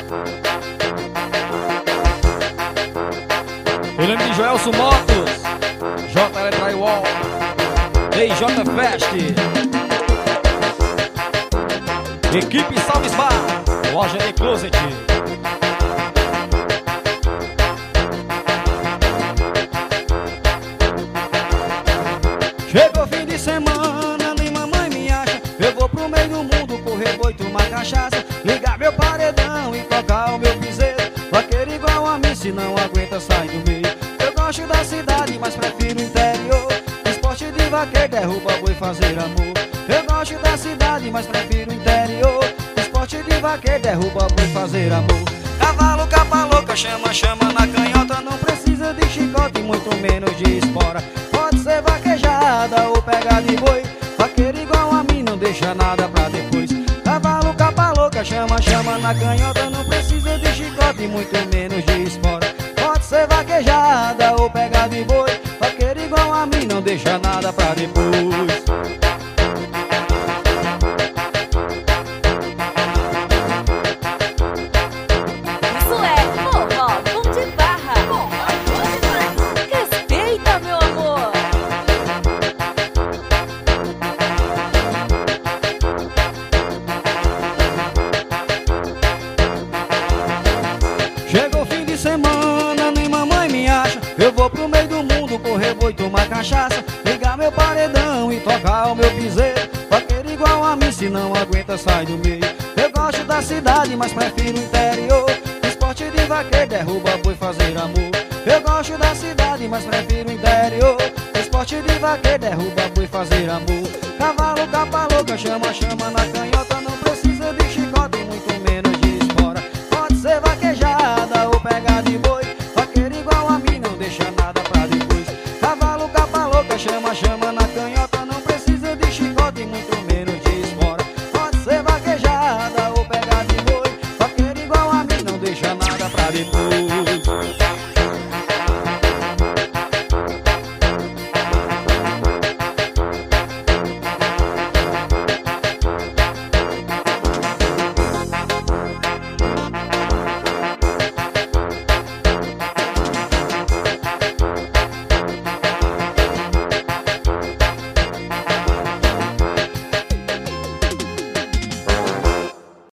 William de Joelson Motos, JL Drywall, DJ Fest, Equipe Salve Spa, Loja de Closet. Chegou fim de semana, nem mamãe me acha. Eu vou pro meio do mundo, correr boi, tomar cachaça, ligar meu paredão e tocar o meu piseiro. Vaqueiro igual a mim, se não aguenta, sai do meio. Eu gosto da cidade, mas prefiro o interior. Esporte de vaqueiro, derruba boi, fazer amor. Eu gosto da cidade, mas prefiro o interior. Esporte de vaqueiro, derruba boi, fazer amor. Cavalo, capa louca, chama, chama na canhota. Não precisa de chicote, muito menos de espora. Pode ser vaquejada ou pega de boi. Vaqueiro igual a mim, não deixa nada pra depois. Cavalo, capa louca, chama, chama na canhota. Não precisa de chicote, muito menos de espora. Pode ser vaquejada ou pega de boi. Vaqueiro igual a mim, não deixa nada pra depois. Chegou fim de semana, nem mamãe me acha. Eu vou pro meio do mundo, correr boi, tomar cachaça, ligar meu paredão e tocar o meu piseiro. Vaqueiro igual a mim, se não aguenta, sai do meio. Eu gosto da cidade, mas prefiro o interior. Esporte de vaqueiro, derruba boi, fazer amor. Eu gosto da cidade, mas prefiro o interior. Esporte de vaqueiro, derruba boi, fazer amor. Cavalo, capa louca, chama, chama na canhota. Não precisa de chicote, muito menos de espora. Pode ser vaquejada ou pega de boi. Vaqueiro igual a mim, não deixa nada pra depois. Cavalo, capa louca, chama, chama na canhota.